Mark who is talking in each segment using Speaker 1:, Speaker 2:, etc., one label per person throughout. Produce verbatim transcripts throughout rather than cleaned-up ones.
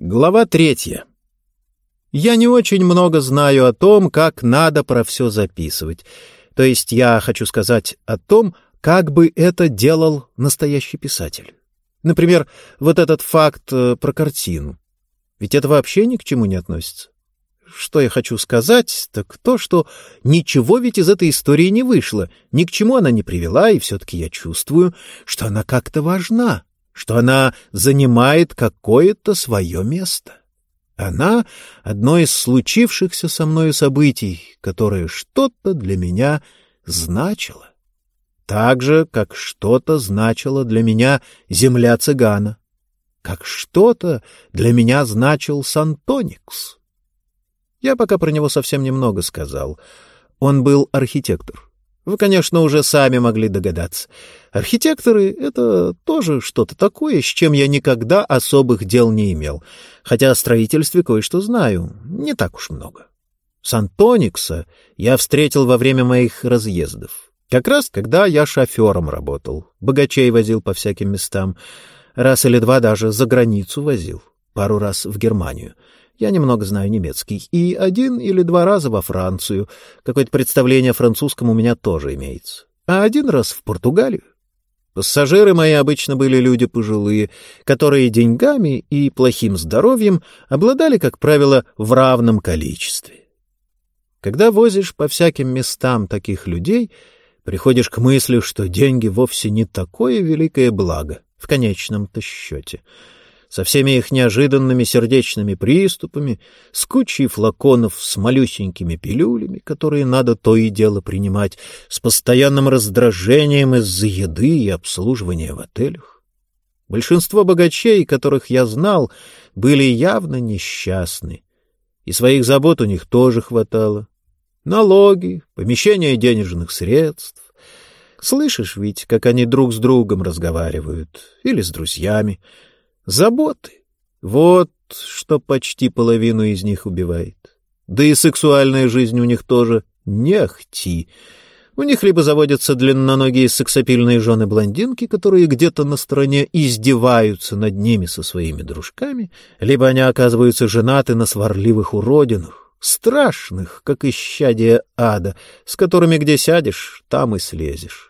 Speaker 1: Глава третья. Я не очень много знаю о том, как надо про все записывать. То есть я хочу сказать о том, как бы это делал настоящий писатель. Например, вот этот факт э, про картину. Ведь это вообще ни к чему не относится. Что я хочу сказать, так то, что ничего ведь из этой истории не вышло, ни к чему она не привела, и все-таки я чувствую, что она как-то важна, что она занимает какое-то свое место. Она — одно из случившихся со мною событий, которое что-то для меня значило. Так же, как что-то значило для меня земля цыгана, как что-то для меня значил Сантоникс. Я пока про него совсем немного сказал. Он был архитектор. Вы, конечно, уже сами могли догадаться. Архитекторы — это тоже что-то такое, с чем я никогда особых дел не имел, хотя о строительстве кое-что знаю, не так уж много. Сантоникса я встретил во время моих разъездов, как раз когда я шофером работал, богачей возил по всяким местам, раз или два даже за границу возил, пару раз в Германию. Я немного знаю немецкий. И один или два раза во Францию. Какое-то представление о французском у меня тоже имеется. А один раз в Португалию. Пассажиры мои обычно были люди пожилые, которые деньгами и плохим здоровьем обладали, как правило, в равном количестве. Когда возишь по всяким местам таких людей, приходишь к мысли, что деньги вовсе не такое великое благо в конечном-то счете. Со всеми их неожиданными сердечными приступами, с кучей флаконов с малюсенькими пилюлями, которые надо то и дело принимать, с постоянным раздражением из-за еды и обслуживания в отелях. Большинство богачей, которых я знал, были явно несчастны, и своих забот у них тоже хватало. Налоги, помещение денежных средств. Слышишь ведь, как они друг с другом разговаривают, или с друзьями. Заботы. Вот что почти половину из них убивает. Да и сексуальная жизнь у них тоже не ахти. У них либо заводятся длинноногие сексапильные жены-блондинки, которые где-то на стороне издеваются над ними со своими дружками, либо они оказываются женаты на сварливых уродинах, страшных, как исчадие ада, с которыми где сядешь, там и слезешь.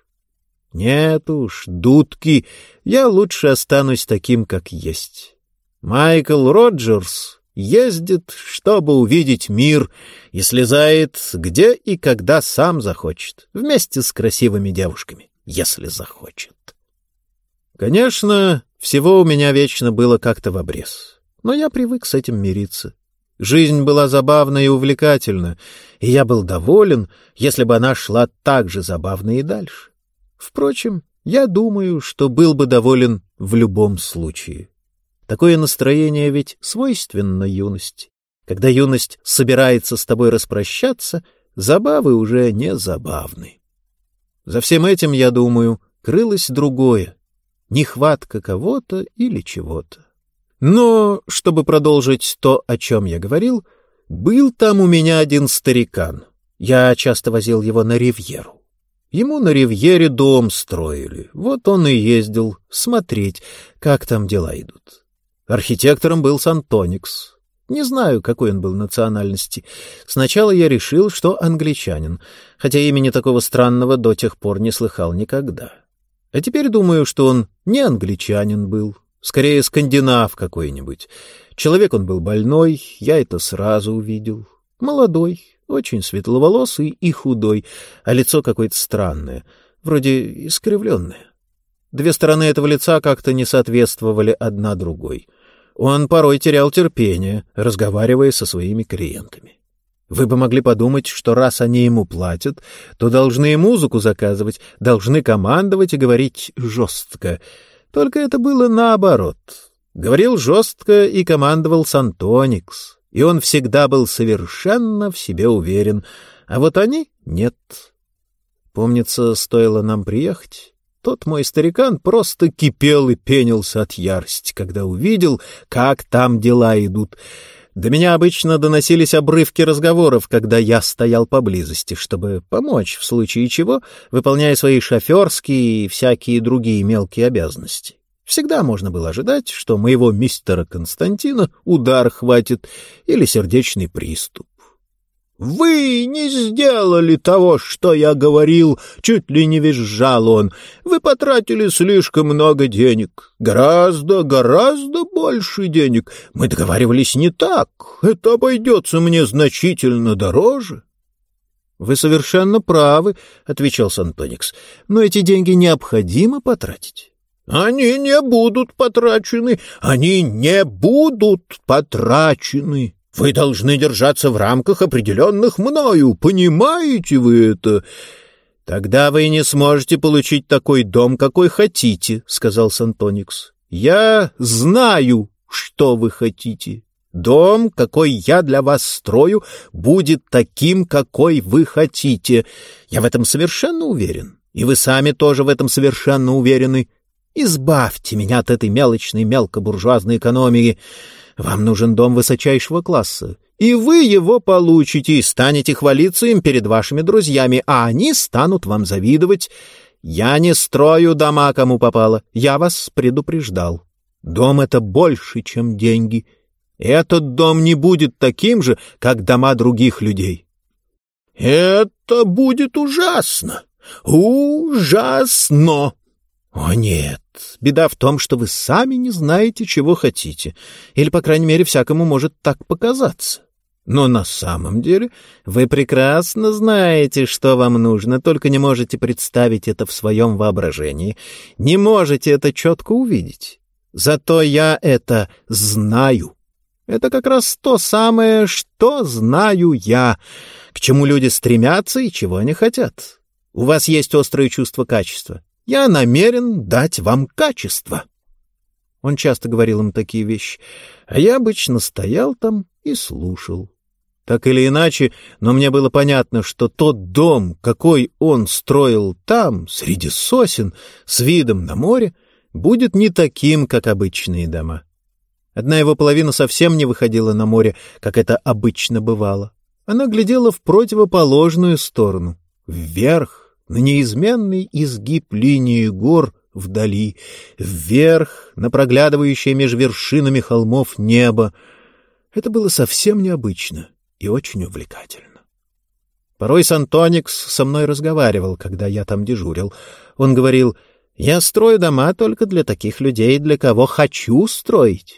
Speaker 1: Нет уж, дудки, я лучше останусь таким, как есть. Майкл Роджерс ездит, чтобы увидеть мир, и слезает где и когда сам захочет, вместе с красивыми девушками, если захочет. Конечно, всего у меня вечно было как-то вобрез, но я привык с этим мириться. Жизнь была забавна и увлекательна, и я был доволен, если бы она шла так же забавно и дальше. Впрочем, я думаю, что был бы доволен в любом случае. Такое настроение ведь свойственно юности. Когда юность собирается с тобой распрощаться, забавы уже не забавны. За всем этим, я думаю, крылось другое — нехватка кого-то или чего-то. Но, чтобы продолжить то, о чем я говорил, был там у меня один старикан. Я часто возил его на ривьеру. Ему на ривьере дом строили, вот он и ездил смотреть, как там дела идут. Архитектором был Сантоникс. Не знаю, какой он был национальности. Сначала я решил, что англичанин, хотя имени такого странного до тех пор не слыхал никогда. А теперь думаю, что он не англичанин был, скорее скандинав какой-нибудь. Человек он был больной, я это сразу увидел. Молодой, очень светловолосый и худой, а лицо какое-то странное, вроде искривленное. Две стороны этого лица как-то не соответствовали одна другой. Он порой терял терпение, разговаривая со своими клиентами. Вы бы могли подумать, что раз они ему платят, то должны и музыку заказывать, должны командовать и говорить жестко. Только это было наоборот. Говорил жестко и командовал Сантоникс. И он всегда был совершенно в себе уверен, а вот они — нет. Помнится, стоило нам приехать, тот мой старикан просто кипел и пенился от ярости, когда увидел, как там дела идут. До меня обычно доносились обрывки разговоров, когда я стоял поблизости, чтобы помочь, в случае чего, выполняя свои шоферские и всякие другие мелкие обязанности. Всегда можно было ожидать, что моего мистера Константина удар хватит или сердечный приступ. «Вы не сделали того, что я говорил», — чуть ли не визжал он. «Вы потратили слишком много денег. Гораздо, гораздо больше денег. Мы договаривались не так. Это обойдется мне значительно дороже». «Вы совершенно правы», — отвечал Сантоникс. «Но эти деньги необходимо потратить». «Они не будут потрачены. Они не будут потрачены. Вы должны держаться в рамках, определенных мною. Понимаете вы это?» «Тогда вы не сможете получить такой дом, какой хотите», — сказал Сантоникс. «Я знаю, что вы хотите. Дом, какой я для вас строю, будет таким, какой вы хотите. Я в этом совершенно уверен. И вы сами тоже в этом совершенно уверены. Избавьте меня от этой мелочной мелкобуржуазной экономии. Вам нужен дом высочайшего класса, и вы его получите и станете хвалиться им перед вашими друзьями, а они станут вам завидовать. Я не строю дома, кому попало, я вас предупреждал. Дом — это больше, чем деньги. Этот дом не будет таким же, как дома других людей». «Это будет ужасно! Ужасно!» «О, нет, беда в том, что вы сами не знаете, чего хотите, или, по крайней мере, всякому может так показаться. Но на самом деле вы прекрасно знаете, что вам нужно, только не можете представить это в своем воображении, не можете это четко увидеть. Зато я это знаю. Это как раз то самое, что знаю я, к чему люди стремятся и чего они хотят. У вас есть острое чувство качества. Я намерен дать вам качество». Он часто говорил им такие вещи, а я обычно стоял там и слушал. Так или иначе, но мне было понятно, что тот дом, какой он строил там, среди сосен, с видом на море, будет не таким, как обычные дома. Одна его половина совсем не выходила на море, как это обычно бывало. Она глядела в противоположную сторону, вверх, на неизменный изгиб линии гор вдали, вверх, на проглядывающее меж вершинами холмов небо. Это было совсем необычно и очень увлекательно. Порой Сантоникс со мной разговаривал, когда я там дежурил. Он говорил: «Я строю дома только для таких людей, для кого хочу строить».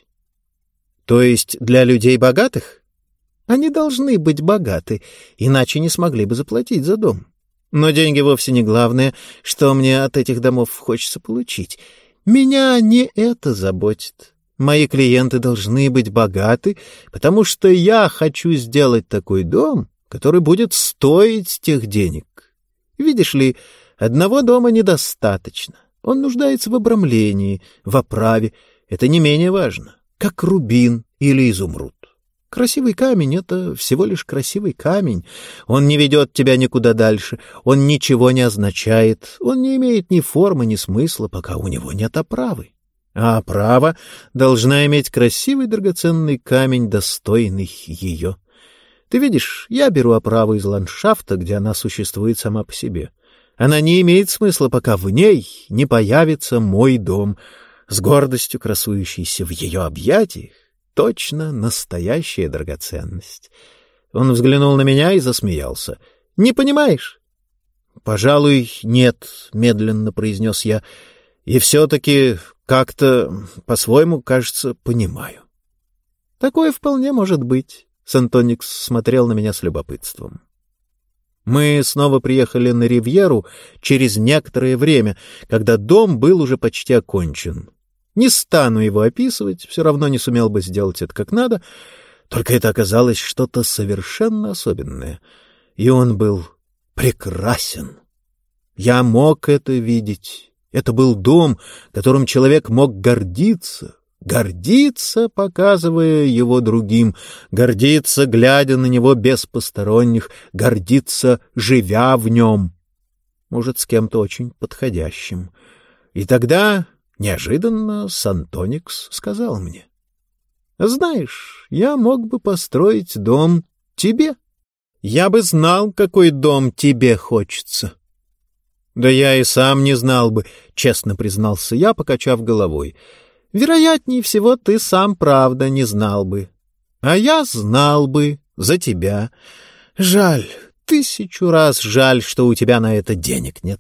Speaker 1: «То есть для людей богатых?» «Они должны быть богаты, иначе не смогли бы заплатить за дом. Но деньги вовсе не главное, что мне от этих домов хочется получить. Меня не это заботит. Мои клиенты должны быть богаты, потому что я хочу сделать такой дом, который будет стоить тех денег. Видишь ли, одного дома недостаточно. Он нуждается в обрамлении, в оправе. Это не менее важно, как рубин или изумруд. Красивый камень — это всего лишь красивый камень. Он не ведет тебя никуда дальше, он ничего не означает, он не имеет ни формы, ни смысла, пока у него нет оправы. А оправа должна иметь красивый драгоценный камень, достойный ее. Ты видишь, я беру оправу из ландшафта, где она существует сама по себе. Она не имеет смысла, пока в ней не появится мой дом, с гордостью красующийся в ее объятиях. Точно настоящая драгоценность. Он взглянул на меня и засмеялся. «Не понимаешь?» «Пожалуй, нет», — медленно произнес я. «И все-таки как-то по-своему, кажется, понимаю». «Такое вполне может быть», — Сантоникс смотрел на меня с любопытством. Мы снова приехали на Ривьеру через некоторое время, когда дом был уже почти окончен. Не стану его описывать, все равно не сумел бы сделать это как надо, только это оказалось что-то совершенно особенное, и он был прекрасен. Я мог это видеть. Это был дом, которым человек мог гордиться, гордиться, показывая его другим, гордиться, глядя на него без посторонних, гордиться, живя в нем, может, с кем-то очень подходящим. И тогда... Неожиданно Сантоникс сказал мне: «Знаешь, я мог бы построить дом тебе. Я бы знал, какой дом тебе хочется». Да я и сам не знал бы, честно признался я, покачав головой. Вероятнее всего, ты сам правда не знал бы. А я знал бы за тебя. Жаль, тысячу раз жаль, что у тебя на это денег нет.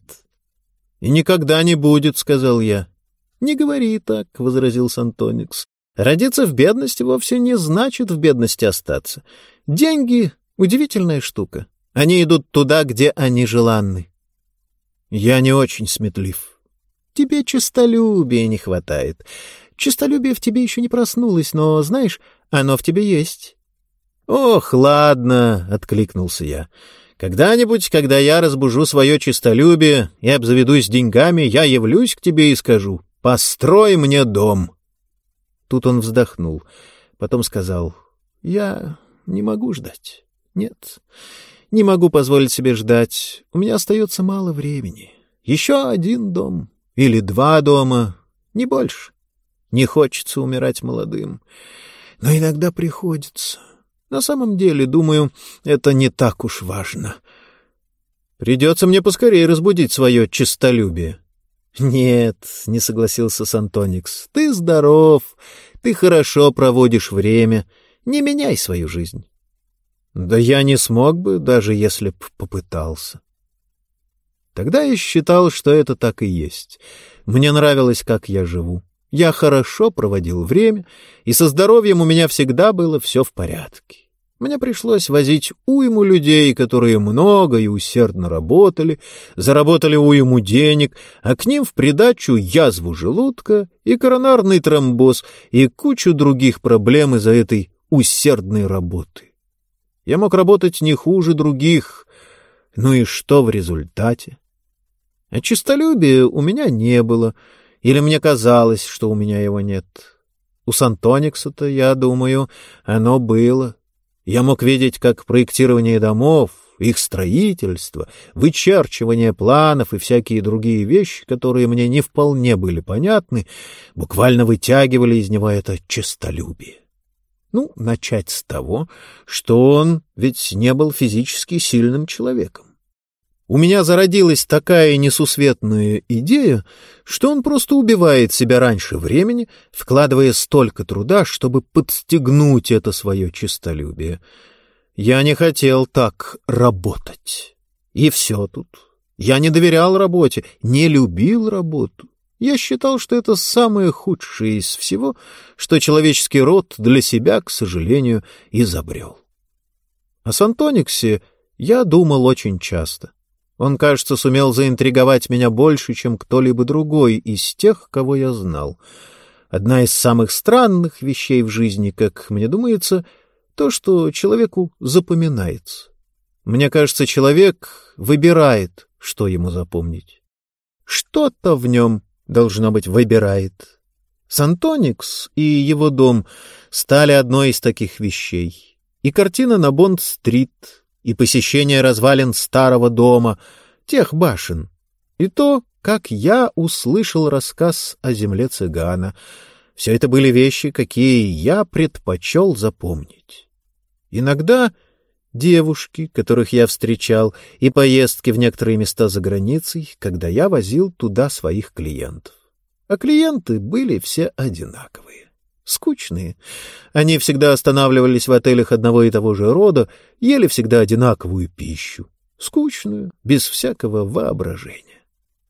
Speaker 1: И никогда не будет, сказал я. Не говори так, возразил Сантоникс. Родиться в бедности вовсе не значит в бедности остаться. Деньги — удивительная штука. Они идут туда, где они желанны. Я не очень сметлив. Тебе честолюбия не хватает. Честолюбие в тебе еще не проснулось, но, знаешь, оно в тебе есть. Ох, ладно, — откликнулся я. Когда-нибудь, когда я разбужу свое честолюбие и обзаведусь деньгами, я явлюсь к тебе и скажу: построй мне дом. Тут он вздохнул, потом сказал: я не могу ждать. Нет, не могу позволить себе ждать. У меня остается мало времени. Еще один дом или два дома, не больше. Не хочется умирать молодым, но иногда приходится. На самом деле, думаю, это не так уж важно. Придется мне поскорее разбудить свое честолюбие. Нет, не согласился Сантоникс, ты здоров, ты хорошо проводишь время, не меняй свою жизнь. Да я не смог бы, даже если б попытался. Тогда я считал, что это так и есть. Мне нравилось, как я живу. Я хорошо проводил время, и со здоровьем у меня всегда было все в порядке. Мне пришлось возить уйму людей, которые много и усердно работали, заработали уйму денег, а к ним в придачу язву желудка и коронарный тромбоз и кучу других проблем из-за этой усердной работы. Я мог работать не хуже других, ну и что в результате? А честолюбия у меня не было, или мне казалось, что у меня его нет. У Сантоникса-то, я думаю, оно было. Я мог видеть, как проектирование домов, их строительство, вычерчивание планов и всякие другие вещи, которые мне не вполне были понятны, буквально вытягивали из него это честолюбие. Ну, начать с того, что он ведь не был физически сильным человеком. У меня зародилась такая несусветная идея, что он просто убивает себя раньше времени, вкладывая столько труда, чтобы подстегнуть это свое честолюбие. Я не хотел так работать. И все тут. Я не доверял работе, не любил работу. Я считал, что это самое худшее из всего, что человеческий род для себя, к сожалению, изобрел. О Сантониксе я думал очень часто. Он, кажется, сумел заинтриговать меня больше, чем кто-либо другой из тех, кого я знал. Одна из самых странных вещей в жизни, как мне думается, то, что человеку запоминается. Мне кажется, человек выбирает, что ему запомнить. Что-то в нем, должно быть, выбирает. Сантоникс и его дом стали одной из таких вещей. И картина на Бонд-стрит, и посещение развалин старого дома, тех башен, и то, как я услышал рассказ о земле цыгана. Все это были вещи, какие я предпочел запомнить. Иногда девушки, которых я встречал, и поездки в некоторые места за границей, когда я возил туда своих клиентов. А клиенты были все одинаковые. Скучные. Они всегда останавливались в отелях одного и того же рода, ели всегда одинаковую пищу. Скучную, без всякого воображения.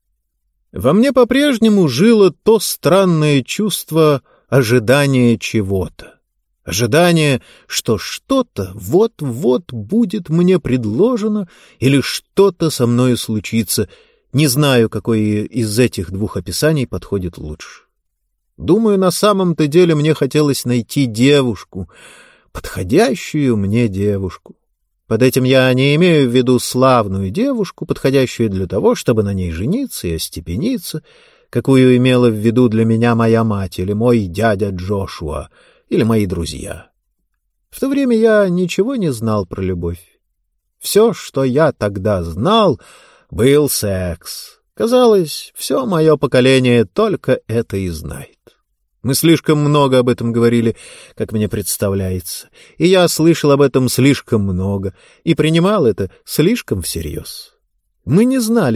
Speaker 1: Во мне по-прежнему жило то странное чувство ожидания чего-то. Ожидание, что что-то вот-вот будет мне предложено или что-то со мною случится. Не знаю, какое из этих двух описаний подходит лучше. Думаю, на самом-то деле мне хотелось найти девушку, подходящую мне девушку. Под этим я не имею в виду славную девушку, подходящую для того, чтобы на ней жениться и остепениться, какую имела в виду для меня моя мать или мой дядя Джошуа, или мои друзья. В то время я ничего не знал про любовь. Все, что я тогда знал, был секс. Казалось, все мое поколение только это и знает. Мы слишком много об этом говорили, как мне представляется, и я слышал об этом слишком много и принимал это слишком всерьез. Мы не знали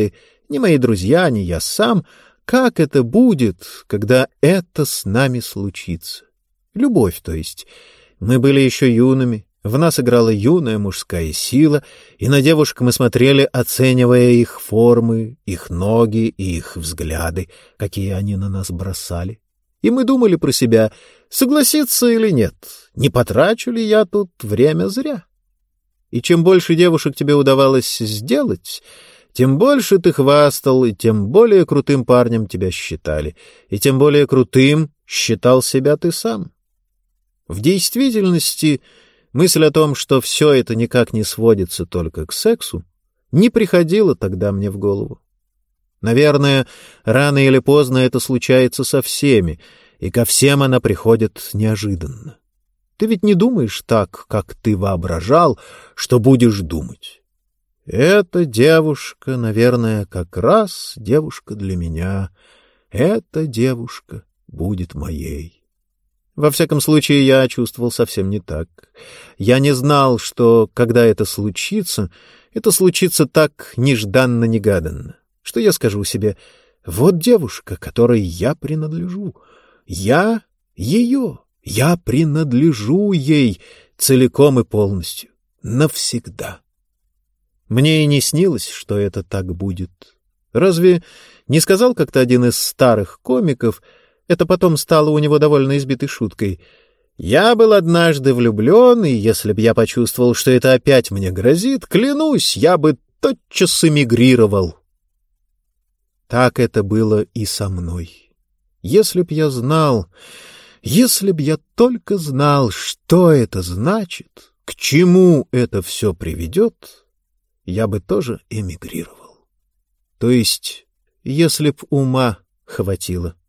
Speaker 1: ни мои друзья, ни я сам, как это будет, когда это с нами случится. Любовь, то есть. Мы были еще юными, в нас играла юная мужская сила, и на девушек мы смотрели, оценивая их формы, их ноги и их взгляды, какие они на нас бросали. И мы думали про себя, согласиться или нет, не потрачу ли я тут время зря. И чем больше девушек тебе удавалось сделать, тем больше ты хвастал, и тем более крутым парнем тебя считали, и тем более крутым считал себя ты сам. В действительности мысль о том, что все это никак не сводится только к сексу, не приходила тогда мне в голову. Наверное, рано или поздно это случается со всеми, и ко всем она приходит неожиданно. Ты ведь не думаешь так, как ты воображал, что будешь думать. Эта девушка, наверное, как раз девушка для меня. Эта девушка будет моей. Во всяком случае, я чувствовал совсем не так. Я не знал, что, когда это случится, это случится так нежданно-негаданно, что я скажу себе: вот девушка, которой я принадлежу. Я ее, я принадлежу ей целиком и полностью, навсегда. Мне и не снилось, что это так будет. Разве не сказал как-то один из старых комиков, это потом стало у него довольно избитой шуткой: «Я был однажды влюблен, и если б я почувствовал, что это опять мне грозит, клянусь, я бы тотчас эмигрировал». Так это было и со мной. Если б я знал, если б я только знал, что это значит, к чему это все приведет, я бы тоже эмигрировал. То есть, если б ума хватило.